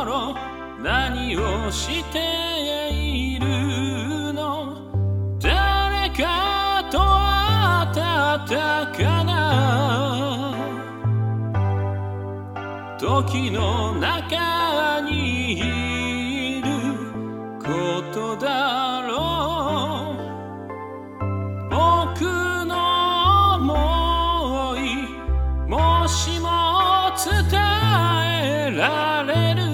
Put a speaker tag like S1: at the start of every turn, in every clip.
S1: 頃何をしているの？誰かと会ったかな？時の中にいることだろう。僕の想いもしも伝えられる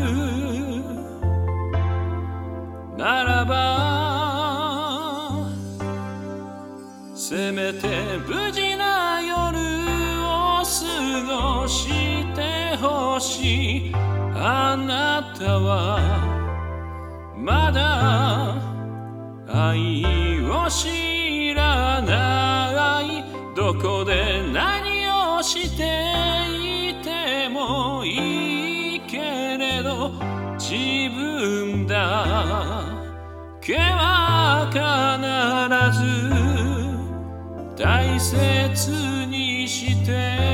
S1: ならば、せめて無事な夜を過ごしてほしい。あなたはまだ愛を知らない。どこで何をしていてもいいけれど、自分だけは必ず大切にして